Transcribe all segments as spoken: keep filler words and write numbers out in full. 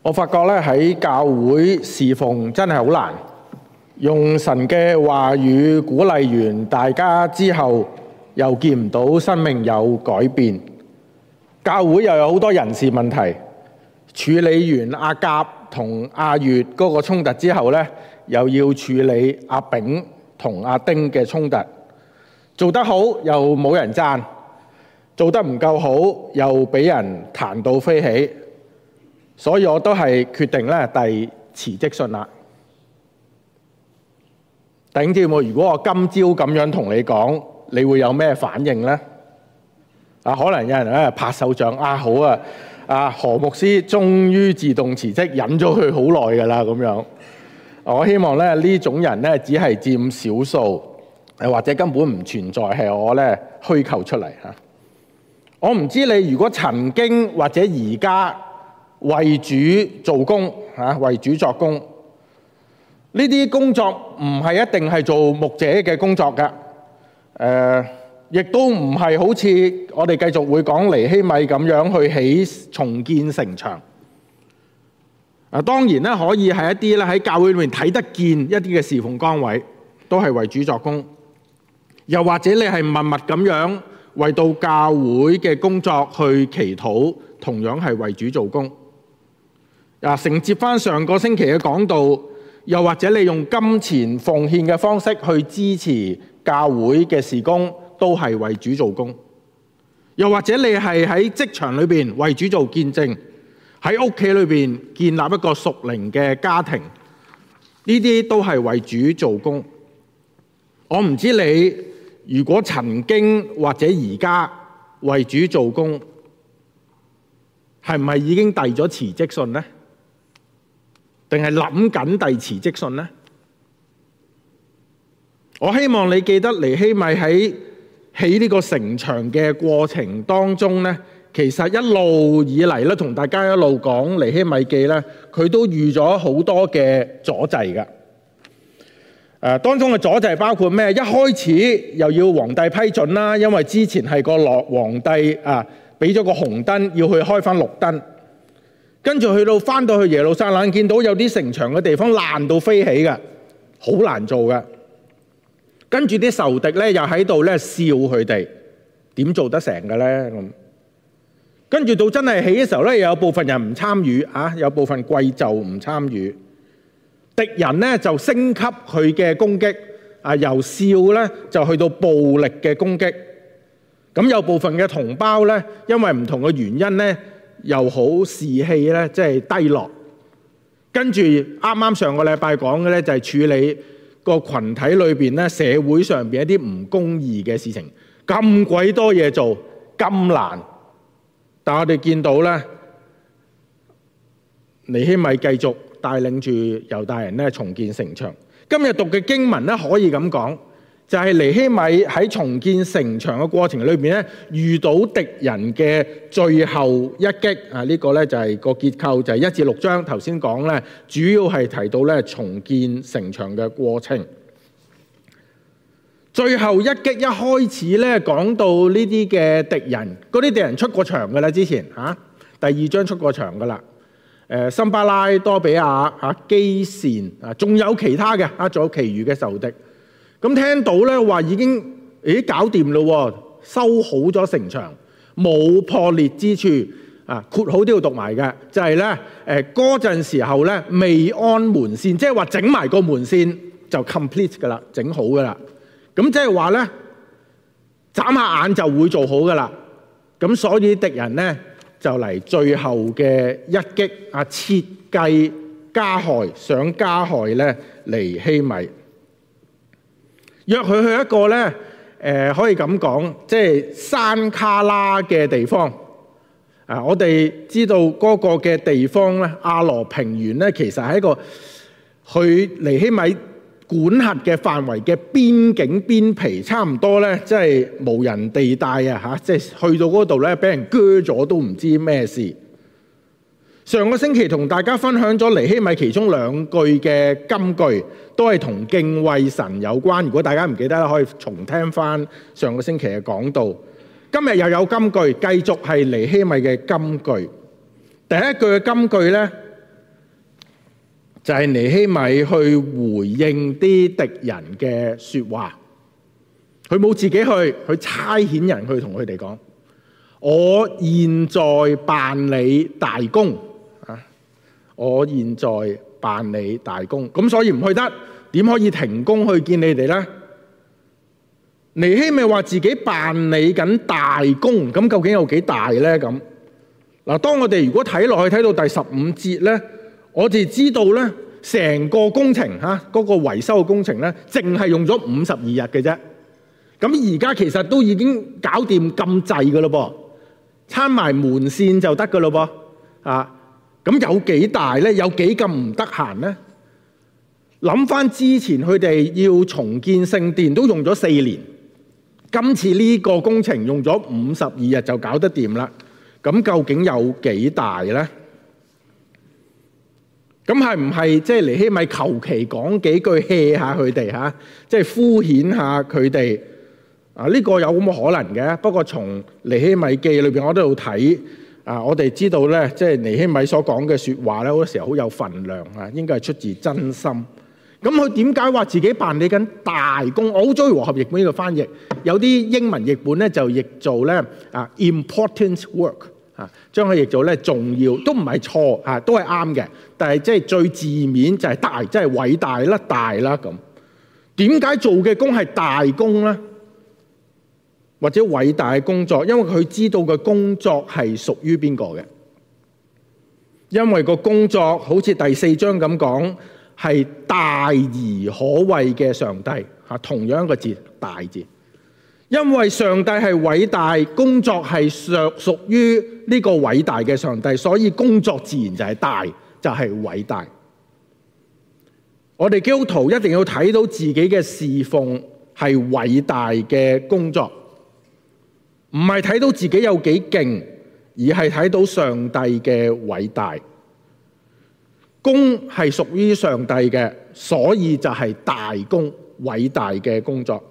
我發覺咧喺教會侍奉真係好難，用神嘅話語鼓勵完大家之後，又見唔到生命有改變。教會又有好多人事問題，處理完阿甲同阿月嗰個衝突之後咧，又要處理阿丙同阿丁嘅衝突，做得好又冇人讚，做得唔夠好又俾人彈到飛起。所以我都係決定咧遞辭職信啦。弟兄姊妹，如果我今朝咁樣同你講，你會有咩反應呢？啊，可能有人咧拍手掌啊，好啊，啊何牧師終於自動辭職，忍咗佢好耐㗎啦咁樣。我希望咧呢種人咧只係佔少數，或者根本唔存在，係我咧虛構出嚟嚇。我唔知你如果曾經或者而家為主做工嚇，為主作工，呢啲工作唔係一定係做牧者嘅工作㗎。誒、呃，亦都唔係好似我哋繼續會講尼希米咁樣去起重建城牆。啊，當然咧可以係一啲咧喺教會裏面睇得見一啲嘅侍奉崗位，都係為主作工。又或者你係默默咁樣為到教會嘅工作去祈禱，同樣係為主做工。啊，承接翻上個星期嘅講道，又或者你用金錢奉獻嘅方式去支持教會嘅事工，都係為主做工。又或者你係喺職場裏邊為主做見證，喺屋企裏邊建立一個屬靈嘅家庭，呢啲都係為主做工。我唔知你如果曾經或者而家為主做工，係唔係已經遞咗辭職信呢？定係諗緊遞辭職信呢？我希望你記得尼希米喺起呢個城牆嘅過程當中呢，其實一路以嚟咧，同大家一路講尼希米記咧，佢都遇咗好多嘅阻滯㗎。誒，當中嘅阻滯包括咩？一開始又要皇帝批准啦，因為之前係個落皇帝啊，俾咗個紅燈，要去開翻綠燈。跟住去到翻到去耶路撒冷，見到有啲城牆嘅地方爛到飛起嘅，好難做嘅。跟住啲仇敵咧又喺度咧笑佢哋點做得成嘅咧咁。跟住到真係起嘅時候咧，又有部分人唔參與啊，有部分貴胄唔參與。敵人咧就升級佢嘅攻擊啊，由笑咧就去到暴力嘅攻擊。咁有部分嘅同胞咧，因為唔同嘅原因咧，又好士氣咧，即係低落。跟住啱啱上個禮拜講嘅咧，就係處理個群體裏邊咧，社會上邊一啲唔公義嘅事情，咁鬼多嘢做，咁難。但我哋見到咧，尼希米繼續帶領住猶大人咧重建城牆。今日讀嘅經文咧，可以咁講。就係尼希米喺重建城牆嘅過程裏面咧，遇到敵人嘅最後一擊啊！呢個咧就係個結構，就係一至六章頭先講咧，主要係提到咧重建城牆嘅過程。最後一擊一開始咧講到呢啲嘅敵人，嗰啲敵人出過場噶啦，之前嚇第二章出過場噶啦。誒，參巴拉、多比亞、嚇基善啊，仲有其他嘅啊，仲有其餘嘅仇敵。咁聽到咧話已經咦搞掂咯，修好咗城牆，冇破裂之處啊！括好都要讀埋嘅，就係咧誒嗰陣時候咧未安門線，即係話整埋個門線就 complete 噶啦，整好噶啦。咁即係話咧眨下眼就會做好噶啦。咁所以敵人咧就嚟最後嘅一擊啊，設計加害，想加害咧尼希米。約佢去一個咧，誒、呃、可以咁講，即係山卡拉嘅地方。啊，我哋知道嗰個嘅地方咧，亞羅平原咧，其實係一個去尼希米管轄嘅範圍嘅邊境邊皮，差唔多咧，即係無人地帶啊！嚇，即係去到嗰度咧，俾人鋸咗都唔知咩事。上個星期同大家分享咗尼希米其中兩句嘅金句，都係同敬畏神有關。如果大家唔記得，可以重聽翻上個星期嘅講道。今日又有金句，繼續係尼希米嘅金句。第一句嘅金句咧， 就係尼希米去回應啲敵人嘅説話。佢冇自己去，佢差遣人去同佢哋講：我現在辦理大工啊！我現在辦理大工，咁所以唔去得，點可以停工去見你哋呢？尼希米話自己辦理緊大工，咁究竟有幾大呢？咁嗱，當我哋如果睇落去睇到第十五節呢，我哋知道呢，成個工程嚇嗰個維修嘅工程呢，淨係用咗五十二日嘅啫。咁而家其實都已經搞掂咁滯嘅咯噃，撐埋門線就得嘅咯噃啊！咁有幾大呢？有幾咁唔得閒呢？諗翻之前佢哋要重建聖殿都用咗四年，今次呢個工程用咗五十二日就搞得掂啦。咁究竟有幾大呢？咁係唔係即係尼希米求其講幾句 hea 下佢哋嚇，即係敷衍下佢哋？啊！呢個有咁嘅可能嘅，不過從尼希米記裏邊我都有睇啊，我哋知道咧，即係尼希米所講嘅説話咧，好多時候好有分量啊，應該係出自真心。咁佢點解話自己辦理緊大工？我好中意和合譯本呢個翻譯，有啲英文譯本咧就譯做咧啊 important work 啊，將佢譯做咧重要，都唔係錯啊，都係啱嘅。但係即係最字面就係大，即係偉大啦、大啦咁。點解做嘅工係大工咧？或者偉大嘅工作，因為佢知道個工作係屬於邊個嘅。因為個工作好似第四章咁講，係大而可畏嘅上帝嚇，同樣一個字大字。因為上帝係偉大，工作係屬屬於呢個偉大嘅上帝，所以工作自然就係大，就係偉大。我哋基督徒一定要睇到自己嘅侍奉係偉大嘅工作。唔係睇到自己有幾勁，而係睇到上帝嘅偉大。工係屬於上帝嘅，所以就係大工、偉大嘅工作。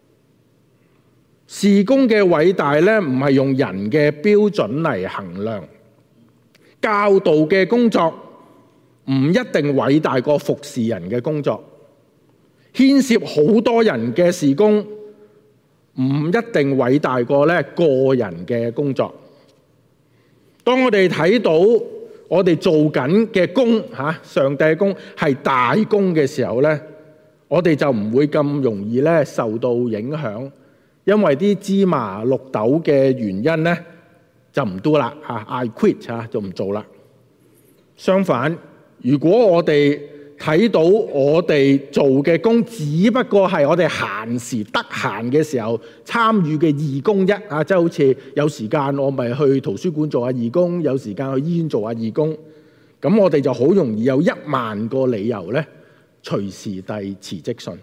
事工嘅偉大咧，唔係用人嘅標準嚟衡量。教導嘅工作唔一定偉大過服侍人嘅工作。牽涉好多人嘅事工，唔一定偉大過咧個人嘅工作。當我哋睇到我哋做緊嘅工嚇，上帝嘅工係大工嘅時候咧，我哋就唔會咁容易咧受到影響，因為啲芝麻綠豆嘅原因咧就唔多啦嚇 ，I quit 嚇就唔做啦。相反，如果我哋睇到我哋做嘅工，只不過係我哋閒時得閒嘅時候參與嘅義工啫啊！即係好似有時間我咪去圖書館做下義工，有時間去醫院做下義工。咁我哋就好容易有一萬個理由咧，隨時遞辭職信。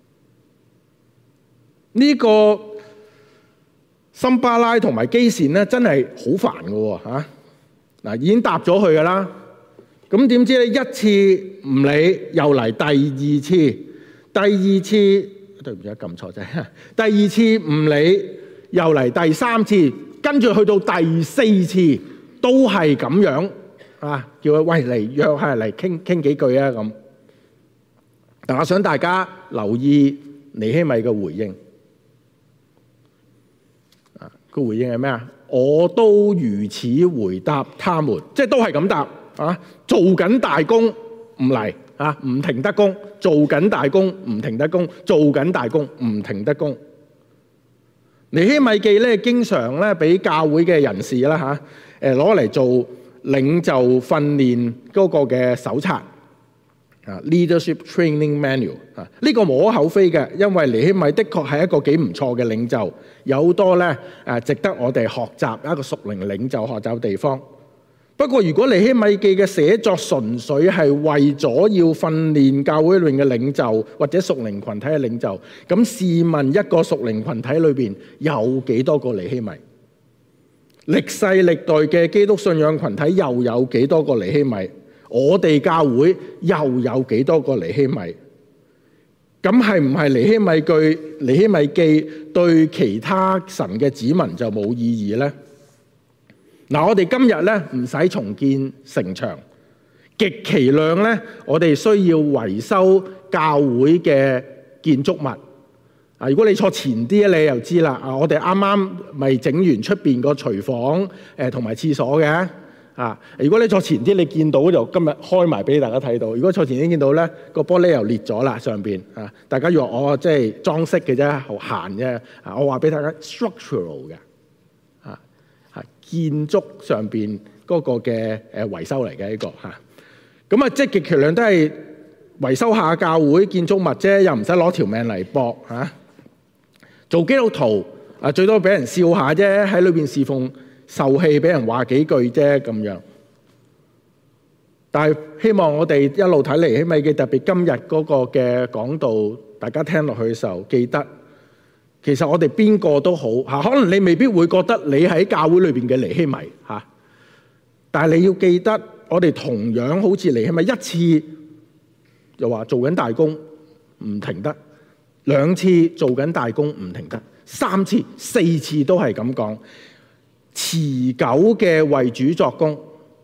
呢個森巴拉同埋基善咧，真係好煩㗎喎嚇！嗱，已經答咗佢㗎啦。咁點知咧一次唔理，又嚟第二次，第二次對唔住，撳錯啫。第二次唔理，又嚟第三次，跟住去到第四次都係咁樣啊！叫佢喂嚟約下嚟傾傾幾句啊咁。但我想大家留意尼希米嘅回應啊，個回應係咩啊？我都如此回答他們，即係都係咁答。啊！做緊大工唔嚟啊，唔停得工；做緊大工唔停得工；做緊大工唔停得工。尼希米記咧，經常咧俾教會嘅人士啦嚇，誒攞嚟做領袖訓練嗰個嘅手冊啊 ，Leadership Training Manual 啊，呢個無可厚非嘅，因為尼希米的確係一個幾唔錯嘅領袖，有好多咧誒值得我哋學習一個屬靈領袖學習嘅地方。不過，如果尼希米記嘅寫作純粹係為咗要訓練教會裏面嘅領袖或者屬靈群體嘅領袖，咁試問一個屬靈群體裏邊有幾多個尼希米？歷世歷代嘅基督信仰群體又有幾多個尼希米？我哋教會又有幾多個尼希米？咁係唔係尼希米句尼希米記對其他神嘅子民就冇意義呢？嗱，我哋今日咧唔使重建城牆， 極其量咧，我哋需要維修教會嘅建築物。啊，如果你坐前啲咧，你又知啦。啊，我哋啱啱咪整完出邊個廚房誒同埋廁所嘅。啊，如果你坐前啲，你見到就今日開埋俾大家睇到。如果坐前啲見到咧，個玻璃又裂咗啦上邊。啊，大家以為我即係裝飾嘅啫，好閒啫。啊，我話俾大家 structural 嘅。啊，係建築上邊嗰個嘅誒維修嚟嘅呢個嚇。咁啊，即係極其量都係維修下教會建築物啫，又唔使攞條命嚟搏嚇。做基督徒啊，最多俾人笑下啫，喺裏邊侍奉受氣，俾人話幾句啫咁樣。但係希望我哋一路睇尼希米記，特別今日嗰個嘅講道，大家聽落去嘅時候，記得其實我哋邊個都好嚇，可能你未必會覺得你喺教會裏邊嘅尼希米嚇，但係你要記得，我哋同樣好似尼希米，一次又話做緊大工唔停得，兩次做緊大工唔停得，三次、四次都係咁講，持久嘅為主作工。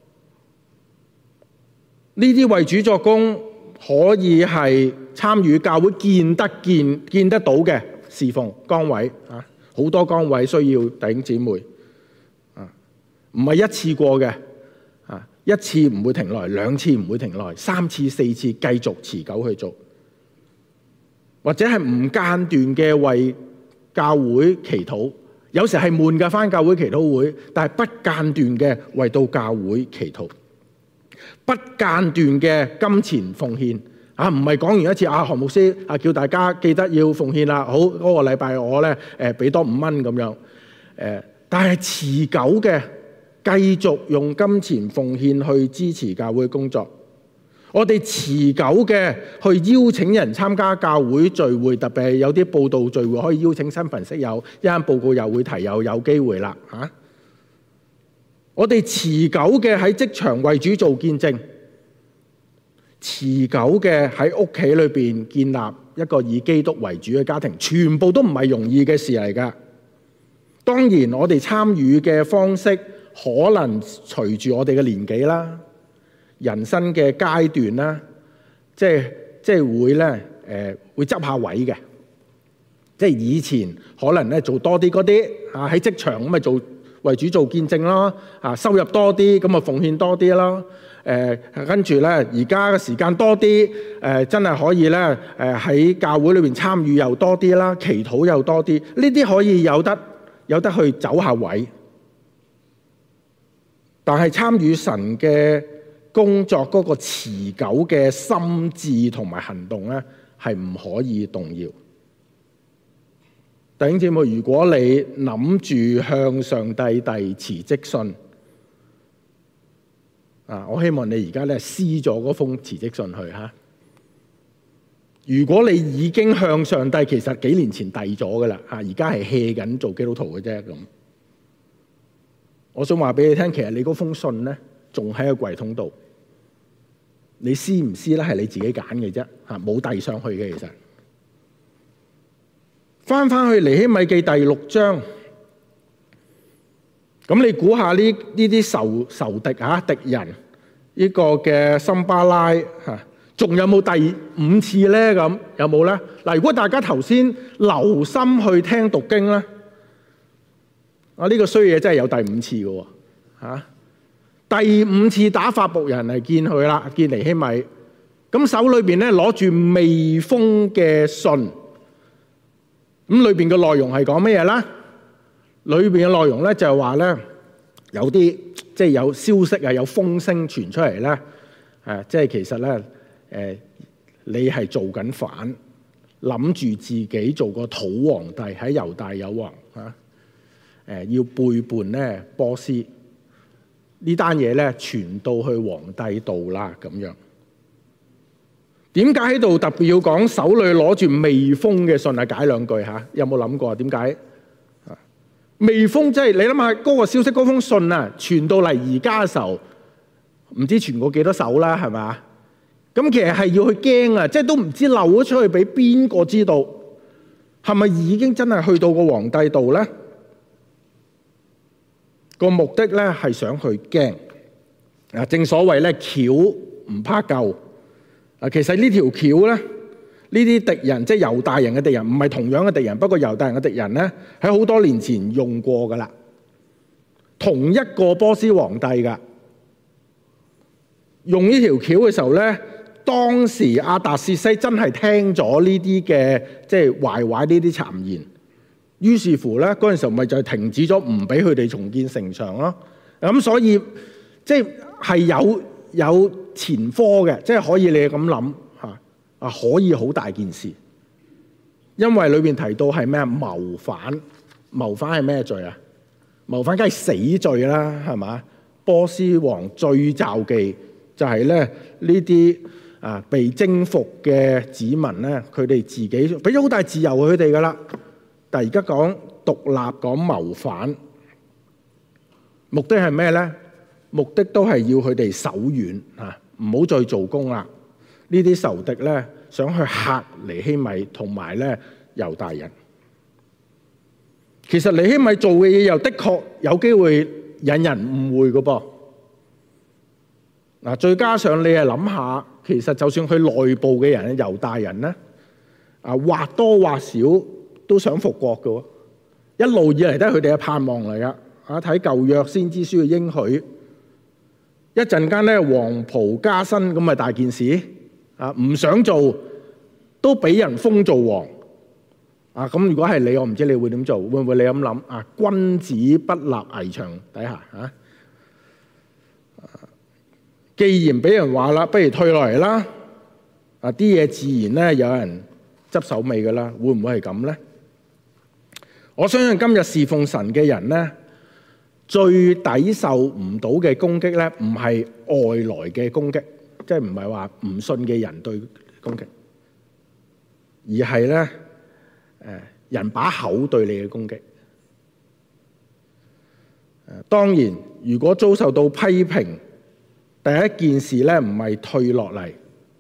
呢啲為主作工可以係參與教會見得見、見得到嘅侍奉崗位啊，好多崗位需要弟兄姊妹啊，唔係一次過嘅啊，一次唔會停落嚟，兩次唔會停落嚟，三次、四次繼續持久去做，或者係唔間斷嘅為教會祈禱。有時係悶嘅返教會祈禱會，但係不間斷嘅為到教會祈禱。不間斷嘅金錢奉獻啊，唔係講完一次啊，何牧師啊叫大家記得要奉獻啦。好，嗰、那個禮拜我咧誒俾多五蚊咁樣誒、呃，但係持久嘅繼續用金錢奉獻去支持教會工作。我哋持久嘅去邀請人參加教會聚會，特別係有啲佈道聚會可以邀請新朋識友，一陣報告又會提又有機會啦嚇。啊我哋持久嘅喺職場為主做見證，持久嘅喺屋企裏邊建立一個以基督為主嘅家庭，全部都唔係容易嘅事嚟㗎。當然，我哋參與嘅方式可能隨住我哋嘅年紀啦、人生嘅階段啦，即係即係會咧誒、呃、會執下位嘅。即係以前可能咧做多啲嗰啲啊，喺職場咁咪做。為主做見證咯，啊收入多啲，咁啊奉獻多啲咯，誒跟住咧而家嘅時間多啲，誒、呃、真係可以咧，誒、呃、喺教會裏邊參與又多啲啦，祈禱又多啲，呢啲可以有得有得去走下位。但係參與神嘅工作嗰個持久嘅心志同埋行動咧，係唔可以動搖。弟兄姊妹，如果你諗住向上帝遞辭職信啊，我希望你而家咧撕咗嗰封辭職信去嚇。如果你已經向上帝其實幾年前遞咗噶啦嚇，而家係 hea 緊做基督徒嘅啫咁。我想話俾你聽，其實你嗰封信咧仲喺個櫃桶度，你撕唔撕咧係你自己揀嘅啫嚇，冇遞上去嘅其實。翻翻去尼希米記第六章，咁你估下呢呢啲仇仇敵嚇敵人呢、呢個嘅參巴拉嚇，仲有冇第五次咧？咁有冇咧？嗱，如果大家頭先留心去聽讀經咧，啊、呢、呢個衰嘢真係有第五次嘅喎嚇。第五次打發僕人嚟見佢啦，見尼希米，咁手裏邊咧攞住未封嘅信。咁裏邊嘅內容係講咩嘢啦？裏邊嘅內容咧就係話咧，有啲即係有消息啊，有風聲傳出嚟咧，誒，即係其實咧，誒，你係做緊反，諗住自己做個土皇帝喺猶大有王嚇，誒，要背叛咧波斯呢單嘢咧傳到去皇帝度啦咁樣。點解喺度特別要講手裏攞住未封嘅信啊？解兩句嚇，有冇諗過啊？點解未封？即係你諗下嗰個消息，嗰封信啊，傳到嚟而家嘅時候，唔知傳過幾多手啦，係咪？咁其實係要去驚啊！即係都唔知漏咗出去俾邊個知道，係咪已經真係去到個皇帝度咧？個目的咧係想去驚啊！正所謂咧，巧唔怕舊。啊，其實呢條橋咧，呢啲敵人即係猶大人嘅敵人，唔係同樣嘅敵人，不過猶大人嘅敵人咧，喺好多年前用過噶啦，同一個波斯皇帝噶。用呢條橋嘅時候咧，當時亞達薛西真係聽咗呢啲嘅即係壞話呢啲讒言，於是乎咧嗰陣時候咪就係停止咗唔俾佢哋重建城牆咯。咁所以即係係有有前科嘅，即係可以你咁諗嚇啊，可以好大件事，因為裏邊提到係咩啊？謀反，謀反係咩罪啊？謀反梗係死罪啦，係嘛？波斯王最罩忌就係咧呢啲啊被征服嘅子民咧，佢哋自己俾咗好大自由佢哋噶啦，但係而家講獨立講謀反，目的係咩咧？目的都係要佢哋手軟啊，唔好再做工啦。呢啲仇敵咧想去嚇尼希米同埋咧猶大人。其實尼希米做嘅嘢又的確有機會引人誤會嘅噃。嗱，再加上你係諗下，其實就算佢內部嘅人猶大人咧，啊或多或少都想復國嘅喎，一路以嚟都係佢哋嘅盼望嚟噶。啊，睇舊約先知書嘅應許，一陣間咧黃袍加身咁咪大件事啊！唔想做都俾人封做王啊！咁如果係你，我唔知你會點做，會唔會你咁諗啊？君子不立危牆底下啊！既然俾人話啦，不如退落嚟啦！啊，啲嘢自然咧有人執手尾噶啦，會唔會係咁咧？我相信今日侍奉神嘅人咧，最抵受唔到嘅攻擊咧，唔係外來嘅攻擊，即係唔係話唔信嘅人對攻擊，而係咧誒人把口對你嘅攻擊。誒當然，如果遭受到批評，第一件事咧唔係退落嚟，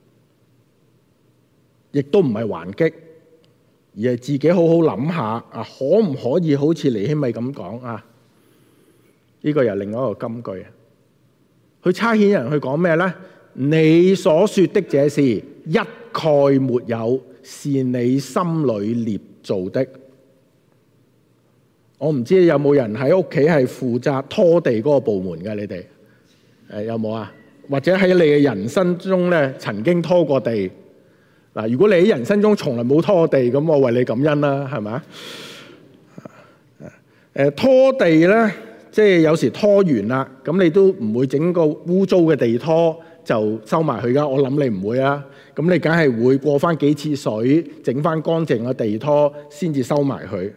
亦都唔係還擊，而係自己好好諗下啊，可唔可以好似尼希米咁講啊？呢個又另外一個金句啊！佢差遣人去講咩咧？你所說的這事一概沒有，是你心裏捏造的。我唔知有冇人喺屋企係負責拖地嗰個部門嘅？你哋誒有冇啊？或者喺你嘅人生中咧曾經拖過地嗱？如果你喺人生中從來冇拖過地，咁我為你感恩啦，係咪？誒拖地咧。即係有時拖完啦，咁你都唔會整個污糟嘅地拖就收埋佢噶。我諗你唔會啊，咁你梗係會過翻幾次水，整翻乾淨嘅地拖先至收埋佢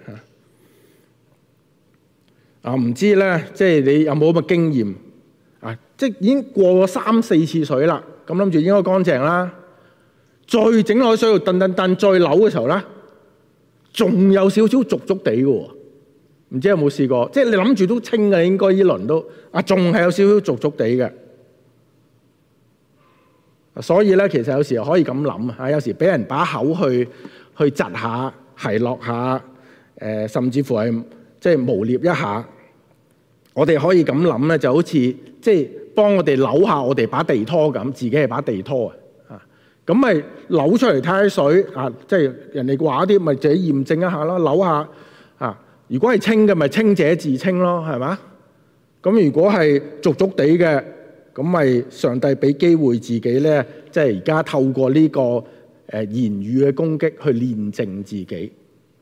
啊。唔知咧，即係你有冇咁嘅經驗啊？即係已經過咗三四次水啦，咁諗住應該乾淨啦，再整落去水度，燉燉燉，再扭嘅時候咧，仲有少少濁濁地嘅喎。唔知有冇試過？即係你諗住都清嘅，應該呢輪都啊，仲係有少少濁濁地嘅。所以咧，其實有時可以咁諗啊，有時俾人把口去去窒下、奚落下，誒、呃，甚至乎係即係誣衊一下。我哋可以咁諗咧，就好似即係幫我哋扭下我哋把地拖咁，自己係把地拖啊。咁咪扭出嚟睇下水啊！即係人哋話啲，咪自己驗證一下咯，扭下啊。如果係清嘅，咪清者自清咯，係嘛？咁如果係濁濁地嘅，咁咪上帝俾機會自己咧，即係而家透過呢個誒言語嘅攻擊去煉淨自己。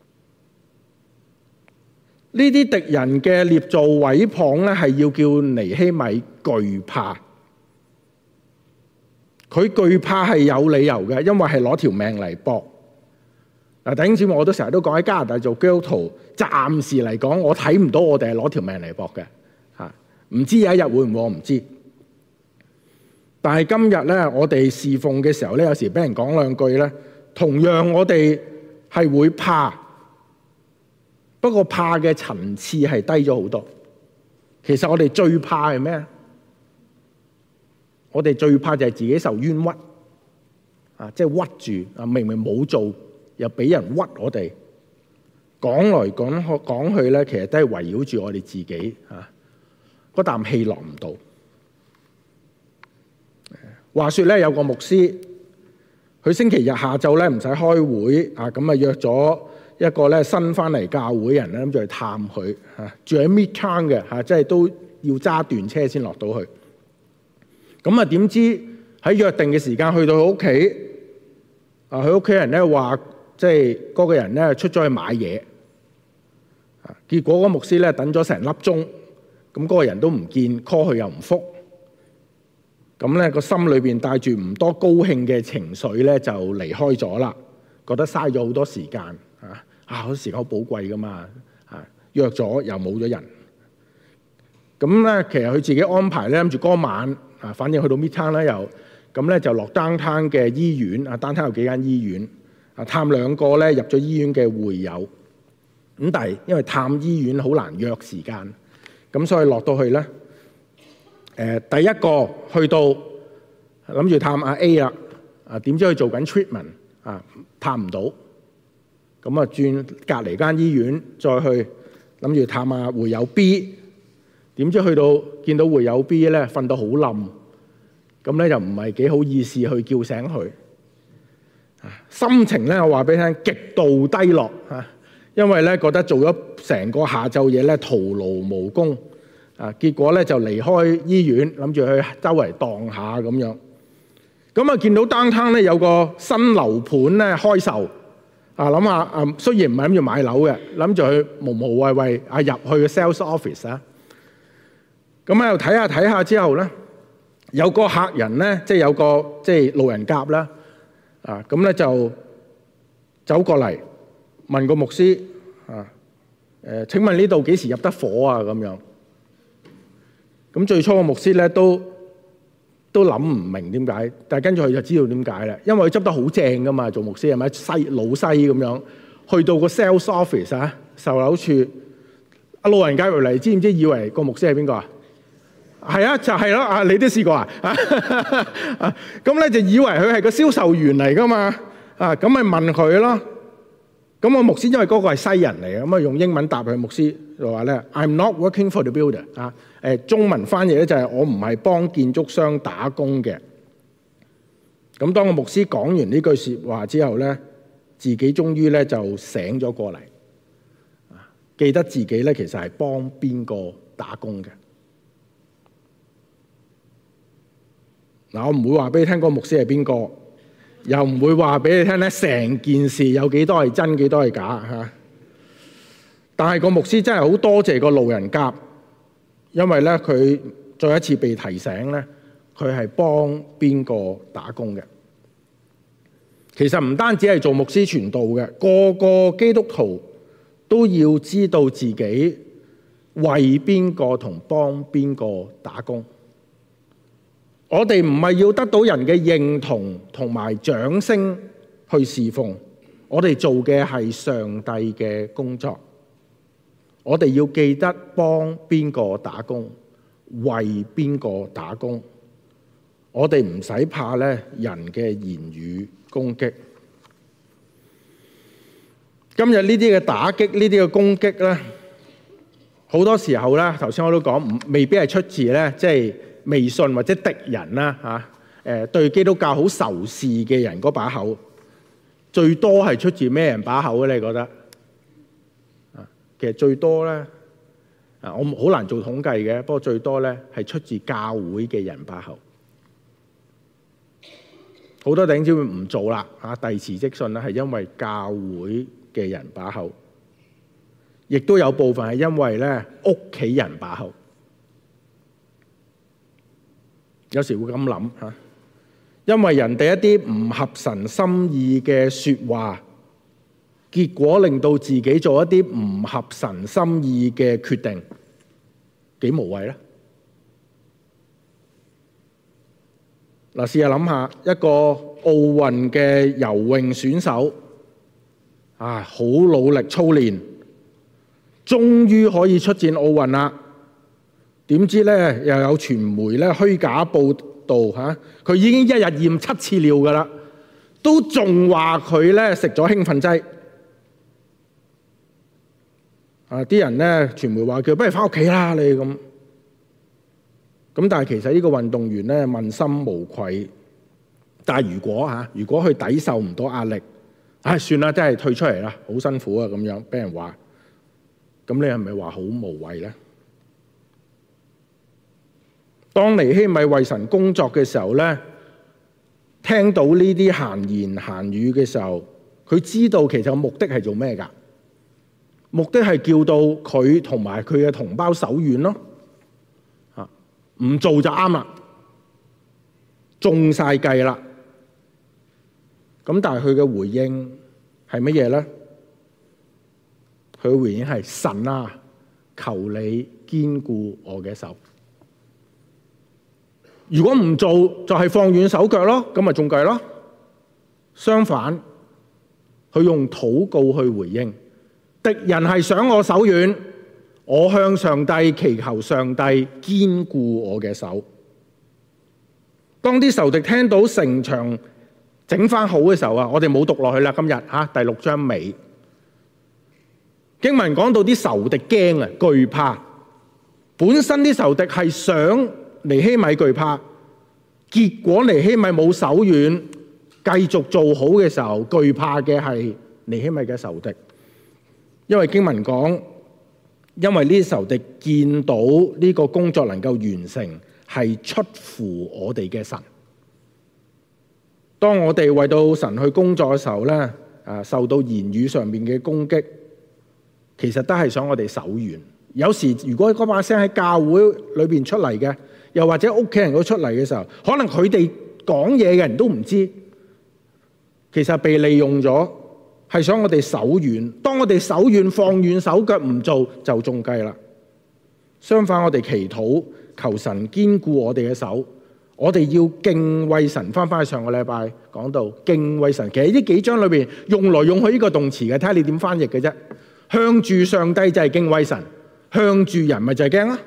呢啲敵人嘅捏造毀謗咧，係要叫尼希米懼怕。佢懼怕係有理由嘅，因為係攞條命嚟搏。嗱，弟兄姊妹，我都成日都講喺加拿大做基督徒，暫時嚟講，我睇唔到我哋係攞條命嚟搏嘅嚇，唔知有一日會唔會，我唔知。但係今日咧，我哋侍奉嘅時候咧，有時俾人講兩句咧，同樣我哋係會怕，不過怕嘅層次係低咗好多。其實我哋最怕係咩？我哋最怕就係自己受冤屈啊！即係屈住啊，明明冇做，又俾人屈我哋，講來講去講去咧，其實都係圍繞住我哋自己嚇，嗰啖氣落唔到。 話說咧，有個牧師，佢星期日下晝咧唔使開會啊，咁啊約咗一個咧新翻嚟教會人咧，諗住去探佢嚇，住喺 Midtown 嘅嚇，即係都要揸段車先落到去。咁啊點知喺約定嘅時間去到佢屋企，啊佢屋企人咧話，即係嗰個人咧出咗去買嘢，啊結果嗰牧師咧等咗成粒鐘，咁嗰個人都唔見 call 佢又唔覆。咁咧個心裏邊帶住唔多高興嘅情緒咧，就離開咗啦。覺得嘥咗好多時間啊！啊，好多時間好寶貴噶嘛啊！約咗又冇咗人。咁咧，其實佢自己安排咧，諗住嗰晚啊，反正去到 Midtown 咧又咁咧就落 downtown 嘅醫院啊 ，downtown 有幾間醫院啊，探兩個咧入咗醫院嘅會友。咁但係因為探醫院好難約時間，咁所以落到去咧。誒第一個去到諗住探阿 A 啦，啊點知佢做緊 treatment 啊，探唔到，咁啊轉隔離間醫院再去諗住探下會友 B， 點知去到見到會友 B 咧瞓到好冧，咁咧就唔係幾好意思去叫醒佢，心情咧我話俾你聽極度低落嚇，因為咧覺得做咗成個下晝嘢咧徒勞無功。啊！結果咧就離開醫院，諗住去周圍蕩下咁樣。咁啊，見到 downtown 咧有個新樓盤咧開售，啊諗下啊，雖然唔係諗住買樓嘅，諗住去無無謂謂啊入去個 sales office 啊。咁喺度睇下睇下之後咧，有個客人咧，即係有個即係路人甲啦，啊咁咧就走過嚟問個牧師啊，誒請問呢度幾時入得伙啊？咁樣。咁最初個牧師咧都都諗唔明點解，但係跟住佢就知道點解啦。因為佢執得好正噶嘛，做牧師係咪西老西咁樣？去到個 sales office 啊，售樓處，阿老人家入嚟，知唔知以為個牧師係邊個啊？係啊，就係咯啊！你都試過啊？咁咧就以為佢係個銷售員嚟噶嘛？啊咁咪問佢咯。咁個牧師因為嗰個係西人嚟嘅，咁啊用英文答佢。牧師就話咧 ：I'm not working for the builder 啊。誒中文翻譯咧就係我唔係幫建築商打工嘅。咁當個牧師講完呢句説話之後咧，自己終於咧就醒咗過嚟，記得自己咧其實係幫邊個打工嘅。嗱，我唔會話俾你聽嗰個牧師係邊個，又唔會話俾你聽咧成件事有幾多係真幾多係假嚇。但係個牧師真係好多謝個路人甲。因為咧，佢再一次被提醒咧，佢係幫邊個打工嘅。其實唔單止係做牧師傳道嘅，個個基督徒都要知道自己為邊個同幫邊個打工。我哋唔係要得到人嘅認同同埋掌聲去侍奉，我哋做嘅係上帝嘅工作。我哋要記得幫邊個打工，為邊個打工。我哋唔使怕咧人嘅言語攻擊。今日呢啲嘅打擊，呢啲嘅攻擊咧，好多時候咧，頭先我都講，唔未必係出自咧，即係微信或者敵人啦嚇。誒對基督教好仇視嘅人嗰把口，最多係出自咩人把口咧？你覺得？其實最多咧，啊，我好難做統計嘅，不過最多咧係出自教會嘅人把口。好多弟兄姊妹唔做啦，啊，遞辭職信咧係因為教會嘅人把口，亦都有部分係因為咧屋企人把口。有時會咁諗嚇，因為人哋一啲唔合神心意嘅説話。結果令到自己做一啲唔合神心意嘅決定，幾無謂咧？嗱，試下諗下一個奧運嘅游泳選手，啊，好努力操練，終於可以出戰奧運啦。點知咧又有傳媒咧虛假報導嚇，佢已經一日驗七次尿㗎啦，都仲話佢咧食咗興奮劑。啊！啲人咧，傳媒話叫不如翻屋企啦，你咁咁，但係其實呢個運動員咧問心無愧， 但係如果嚇，如果佢抵受唔到壓力，唉，算啦，真係退出嚟啦，好辛苦啊咁樣，俾人話，咁你係咪話好無謂咧？當尼希米為神工作嘅時候咧，聽到呢啲閒言閒語嘅時候，佢知道其實個目的係做咩㗎？目的係叫到佢同埋佢嘅同胞手軟咯，嚇唔做就啱啦，中晒計啦。咁但係佢嘅回應係乜嘢咧？佢嘅回應係神啊，求你堅固我嘅手。如果唔做就係放軟手腳咯，咁咪中計咯。相反，佢用禱告去回應。敵人係想我手軟，我向上帝祈求上帝堅固我嘅手。當啲仇敵聽到城牆整翻好嘅時候啊，我哋冇讀落去啦，今日嚇第六章尾經文講到啲仇敵驚啊，懼怕。本身啲仇敵係想尼希米懼怕，結果尼希米冇手軟，繼續做好嘅時候，懼怕嘅係尼希米嘅仇敵。因為經文講，因為呢啲仇敵見到呢個工作能夠完成，係出乎我哋嘅神。當我哋為到神去工作嘅時候咧，啊，受到言語上面嘅攻擊，其實都係想我哋手軟。有時如果嗰把聲喺教會裏邊出嚟嘅，又或者屋企人都出嚟嘅時候，可能佢哋講嘢嘅人都唔知，其實被利用咗，係想我哋手軟。當我哋手軟放軟手腳唔做，就中計啦。相反，我哋祈禱求神堅固我哋嘅手，我哋要敬畏神。翻返去上個禮拜講到敬畏神，其實呢幾章裏邊用來用去呢個動詞嘅，睇下你點翻譯嘅啫。向住上帝就係敬畏神，向住人咪就係驚啦。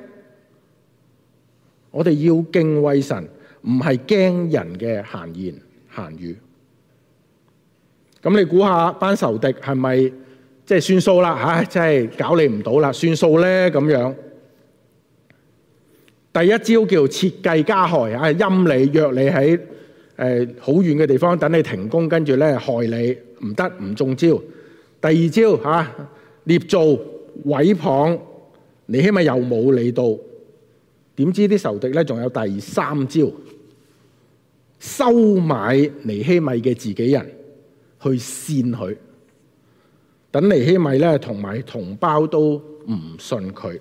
我哋要敬畏神，唔係驚人嘅閒言閒語。咁你估下班仇敵係咪即係算數啦？唉，真係搞你唔到啦，算數咧咁樣。第一招叫設計加害，啊陰你約你喺誒好遠嘅地方等你停工，跟住咧害你唔得唔中招。第二招嚇捏造毀謗，尼希米又冇理到。點知啲仇敵咧仲有第三招，收買尼希米嘅自己人去煽佢，等尼希米咧同埋同胞都唔信佢。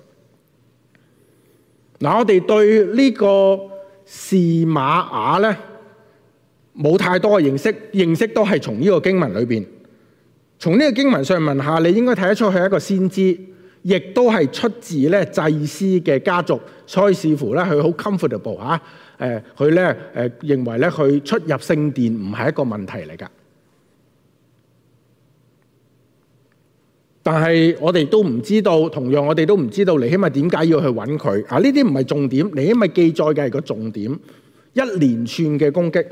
嗱，我哋對呢個示瑪雅咧冇太多嘅認識，認識都係從呢個經文裏邊。從呢個經文上文下，你應該睇得出佢係一個先知，亦都係出自咧祭司嘅家族，所以似乎咧佢好 comfortable 嚇，誒佢咧誒認為咧佢出入聖殿唔係一個問題嚟㗎。但係我哋都唔知道，同樣我哋都唔知道尼希米點解要去揾佢啊？呢啲唔係重點，尼希米記載嘅係個重點，一連串嘅攻擊。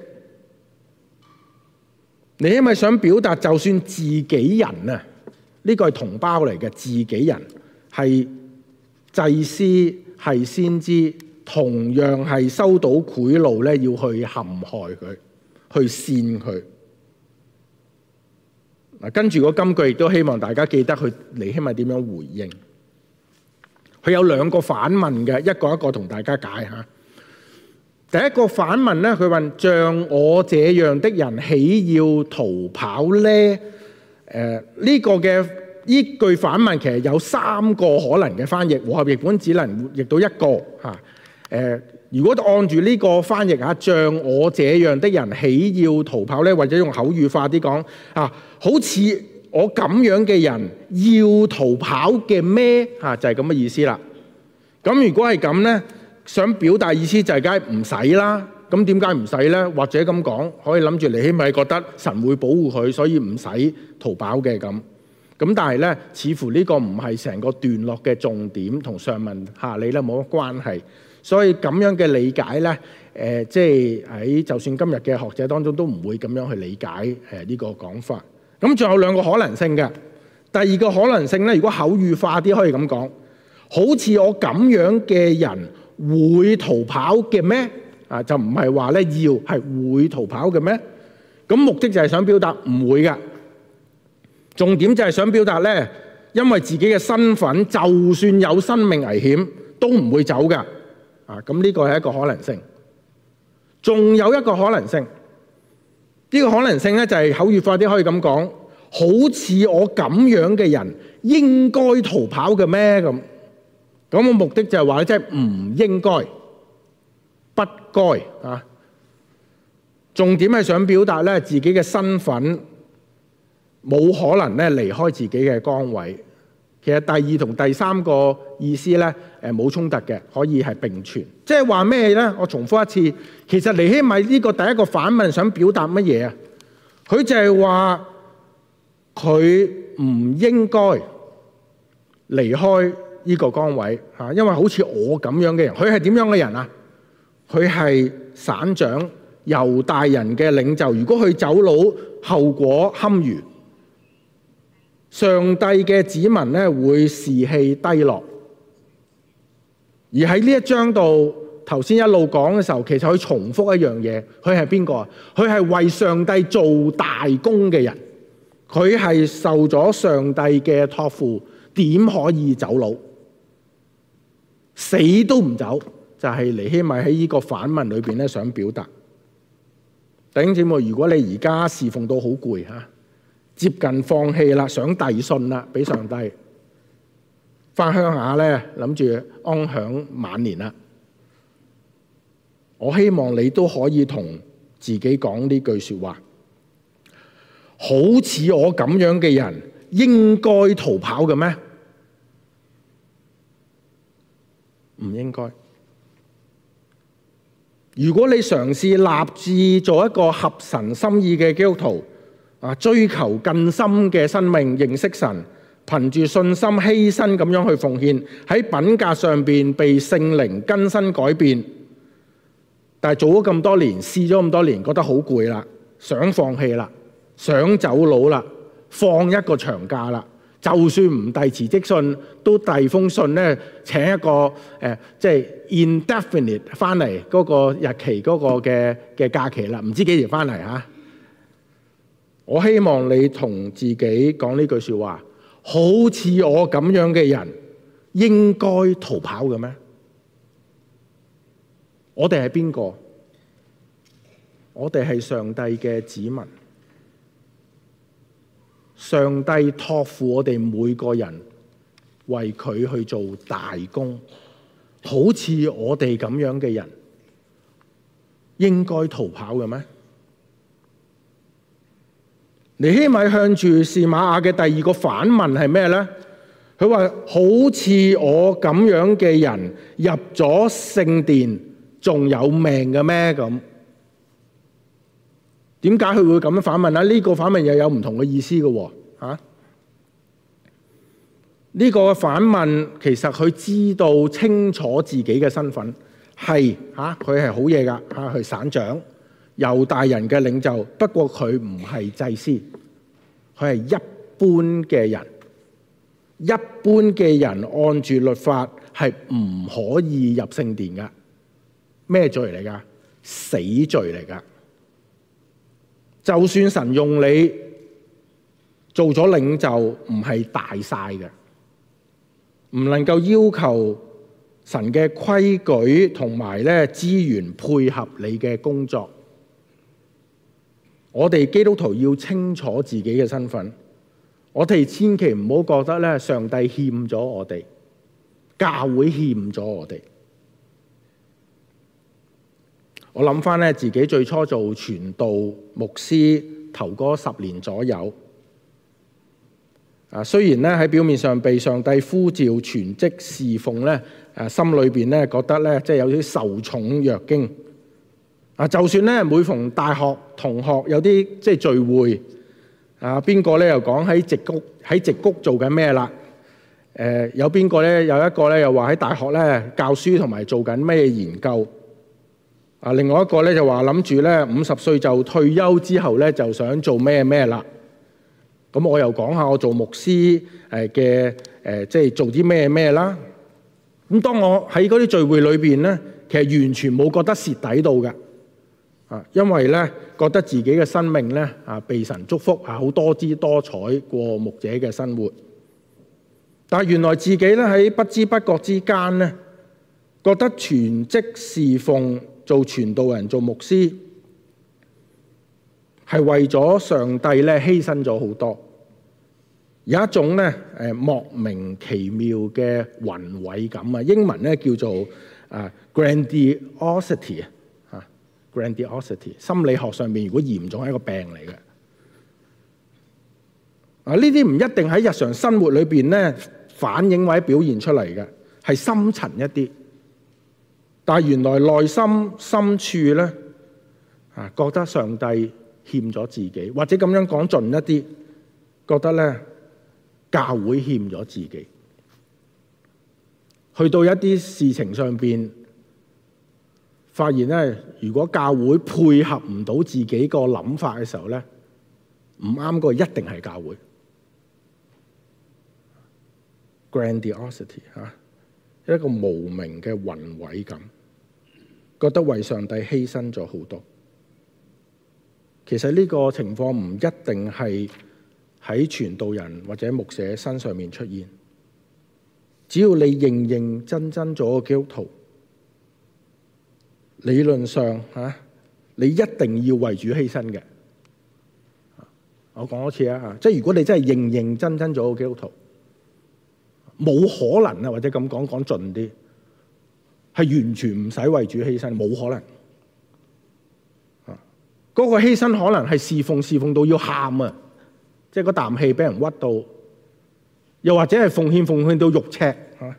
尼希米想表達，就算自己人啊，呢個係同胞嚟嘅，自己人係祭司係先知，同樣係收到賄賂咧，要去陷害佢，去煽佢。跟住個金句亦都希望大家記得佢尼希米點樣回應。佢有兩個反問嘅，一個一個同大家解下。第一個反問咧，佢問：像我這樣的人，豈要逃跑呢？誒、呃、呢、呢個嘅呢句反問其實有三個可能嘅翻譯，和合譯本只能譯到一個嚇。誒、呃，如果按住呢個翻譯嚇，像我這樣的人，豈要逃跑呢？或者用口語化啲講啊，好似我咁樣嘅人要逃跑嘅咩？嚇，就係咁嘅意思啦。咁如果係咁呢，想表達意思就係梗係唔使啦。咁點解唔使呢？或者咁講，可以諗住尼希米覺得神會保護佢，所以唔使逃跑嘅咁。咁但係呢，似乎呢個唔係成個段落嘅重點，同上文下理咧冇乜關係。所以咁樣嘅理解呢，誒、呃，即係喺就算今日嘅學者當中都唔會咁樣去理解誒呢個講法。咁仲有兩個可能性嘅。第二個可能性呢，如果口語化啲可以咁講，好似我咁樣嘅人會逃跑嘅咩？ 啊，就唔係話咧要係會逃跑嘅咩？咁目的就係想表達唔會㗎。重點就係想表達咧，因為自己嘅身份，就算有生命危險都唔會走㗎。啊，咁呢個係一個可能性。仲有一個可能性，呢個可能性咧就係口語化啲可以咁講，好似我咁樣嘅人應該逃跑嘅咩？咁咁個目的就係話咧，即係唔應該、不該啊。重點係想表達咧自己嘅身份冇可能咧離開自己嘅崗位。其實第二同第三個意思咧，誒冇衝突嘅，可以係並存。即係話咩咧？我重複一次，其實尼希米呢個第一個反問想表達乜嘢啊？佢就係話佢唔應該離開呢個崗位嚇，因為好似我咁樣嘅人，佢係點樣嘅人啊？佢係省長、猶大人嘅領袖。如果佢走佬，後果堪虞。上帝嘅子民咧會士氣低落，而喺呢一章度頭先一路講嘅時候，其實佢重複一樣嘢，佢係邊個啊？佢係為上帝做大功嘅人，佢係受咗上帝嘅託付，點可以走佬？死都唔走，就係尼希米喺呢個反問裏邊咧想表達。弟兄姊妹，如果你而家侍奉到好攰嚇，接近放棄啦，想遞信啦，俾上帝翻鄉下咧，諗住安享晚年啦。我希望你都可以同自己講呢句説話，好似我咁樣嘅人應該逃跑嘅咩？唔應該。如果你嘗試立志做一個合神心意嘅基督徒，啊，追求更深嘅生命，認識神，憑住信心犧牲咁樣去奉獻，喺品格上邊被聖靈更新改變。但係做咗咁多年，試咗咁多年，覺得好攰啦，想放棄啦，想走佬啦，放一個長假啦。就算唔遞辭職信，都遞封信咧，請一個誒、呃，即係 indefinite 翻嚟嗰個日期嗰個嘅嘅假期啦，唔知幾時翻嚟嚇。我希望你同自己講呢句説話，好似我咁樣嘅人應該逃跑嘅咩？我哋係邊個？我哋係上帝嘅子民，上帝託付我哋每個人為佢去做大功，好似我哋咁樣嘅人應該逃跑嘅咩？尼希米向住示瑪雅嘅第二個反問係咩呢？佢話好似我咁樣嘅人入咗聖殿，仲有命嘅咩？咁點解佢會咁樣反問啊？呢個反問又有唔同嘅意思嘅喎，嚇。呢個反問其實佢知道清楚自己嘅身份係嚇，佢係好嘢㗎嚇，佢省長、猶大人嘅領袖，不過佢唔係祭司，佢係一般嘅人。一般嘅人按住律法係唔可以入聖殿㗎。咩罪嚟㗎？死罪嚟㗎。就算神用你做咗領袖，唔係大晒嘅，唔能夠要求神嘅規矩同埋咧資源配合你嘅工作。我哋基督徒要清楚自己嘅身份，我哋千祈唔好覺得咧上帝欠咗我哋，教會欠咗我哋。我諗翻咧自己最初做傳道牧師頭嗰十年左右，啊雖然咧喺表面上被上帝呼召全職侍奉咧，誒心裏邊咧覺得咧即係有啲受寵若驚。啊，就算咧每逢大學同學有啲即係聚會，啊邊個咧又講喺矽谷喺矽谷做緊咩啦？誒有邊個咧有一個咧又話喺大學咧教書同埋做緊咩研究？啊，另外一個咧就話諗住咧五十歲就退休之後咧就想做咩咩啦。咁我又講下我做牧師誒嘅誒，即係做啲咩咩啦。咁當我喺嗰啲聚會裏邊咧， 其實完全冇覺得蝕底到嘅啊，因為咧覺得自己嘅生命咧啊被神祝福啊，好多姿多彩過牧者嘅生活。但係原來自己咧喺不知不覺之間咧，覺得全職侍奉做傳道人、做牧師係為咗上帝咧犧牲咗好多。有一種咧誒莫名其妙嘅宏偉感啊，英文咧叫做啊 grandiosity 啊 grandiosity， 心理學上面如果嚴重係一個病嚟嘅。啊呢啲唔一定喺日常生活裏邊咧反映或者表現出嚟嘅，係深層一啲。但係原來內心深處咧啊覺得上帝欠咗自己，或者咁樣講盡一啲，覺得咧教會欠咗自己。去到一啲事情上邊，發現咧，如果教會配合唔到自己個諗法嘅時候咧，唔啱個一定係教會。Grandiosity 嚇，一個無名嘅宏偉感，覺得為上帝犧牲咗好多。其實呢個情況唔一定係喺傳道人或者牧者身上面出現，只要你認認真真做個基督徒，理論上嚇你一定要為主犧牲嘅。我講多次啊，即係如果你真係認認真真做個基督徒，冇可能啊，或者咁講講盡啲，係完全唔使為主犧牲，冇可能。啊，嗰個犧牲可能係侍奉侍奉到要喊啊，即係嗰啖氣俾人屈到，又或者係奉獻奉獻到肉赤嚇。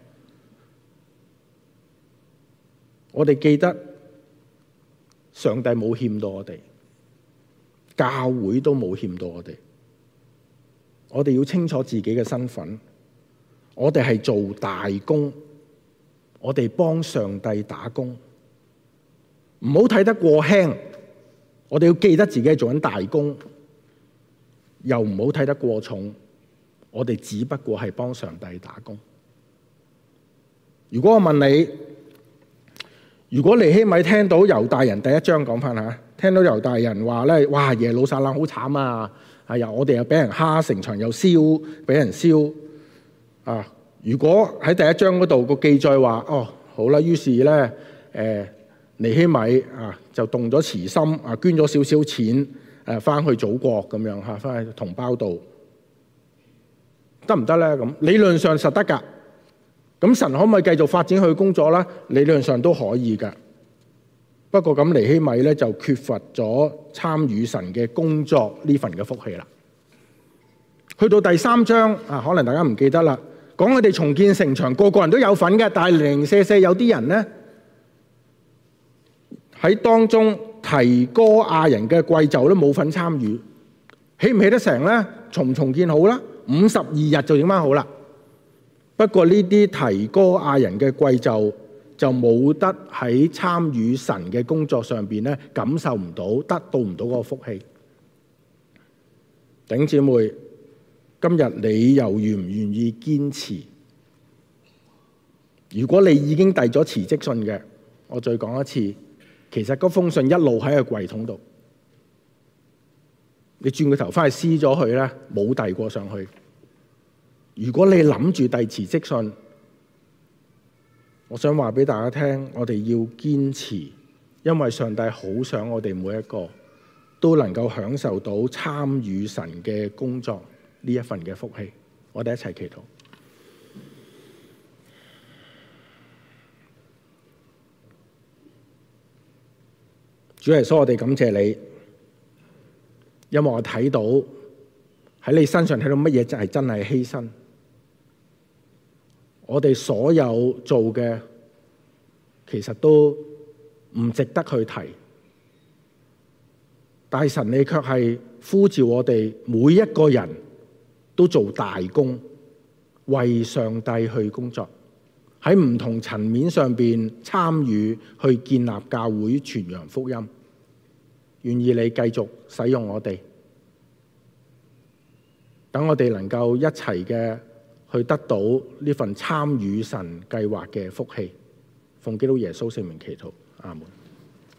我哋記得上帝冇欠到我哋，教會都冇欠到我哋。我哋要清楚自己嘅身份。我哋係做大工，我哋幫上帝打工，唔好睇得過輕。我哋要記得自己係做緊大工，又唔好睇得過重。我哋只不過係幫上帝打工。如果我問你，如果尼希米聽到猶大人第一章講翻吓，聽到猶大人話咧，哇，耶路撒冷好慘啊！係呀，我哋又俾人蝦，城牆又燒，俾人燒。啊！如果喺第一章嗰度個記載話，哦，好啦，於是咧，誒、呃、尼希米啊就動咗慈心啊，捐咗少少錢誒翻去祖國咁樣嚇，翻去同胞度得唔得咧？咁理論上實得㗎。咁神可唔可以繼續發展佢工作咧？理論上都可以㗎。不過咁尼希米咧就缺乏咗參與神嘅工作呢份嘅福氣啦。去到第三章啊，可能大家唔記得啦。講佢哋重建城牆，個個人都有份嘅，但係零零舍舍有啲人咧喺當中提哥亞人嘅貴胄都冇份參與，起唔起得成咧？重唔重建好啦？五十二日就整翻好啦。不過呢啲提哥亞人嘅貴胄就冇得喺參與神嘅工作上邊咧，感受唔到，得到唔到嗰個福氣。弟兄姊妹，今日你又願唔願意堅持？如果你已經遞咗辭職信嘅，我再講一次，其實嗰封信一路喺個櫃桶度，你轉個頭翻去撕咗佢咧，冇遞過上去。如果你諗住遞辭職信，我想話俾大家聽，我哋要堅持，因為上帝好想我哋每一個都能夠享受到參與神嘅工作呢一份嘅福氣。我哋一齊祈禱。主耶穌，我哋感謝你，因為我睇到喺你身上睇到乜嘢就係真係犧牲。我哋所有做嘅其實都唔值得去提，但神你卻係呼召我哋每一個人都做大工，為上帝去工作，喺唔同層面上邊參與去建立教會、傳揚福音。願意你繼續使用我哋，等我哋能夠一齊嘅去得到呢份參與神計劃嘅福氣。 奉基督耶穌聖名祈禱，阿門。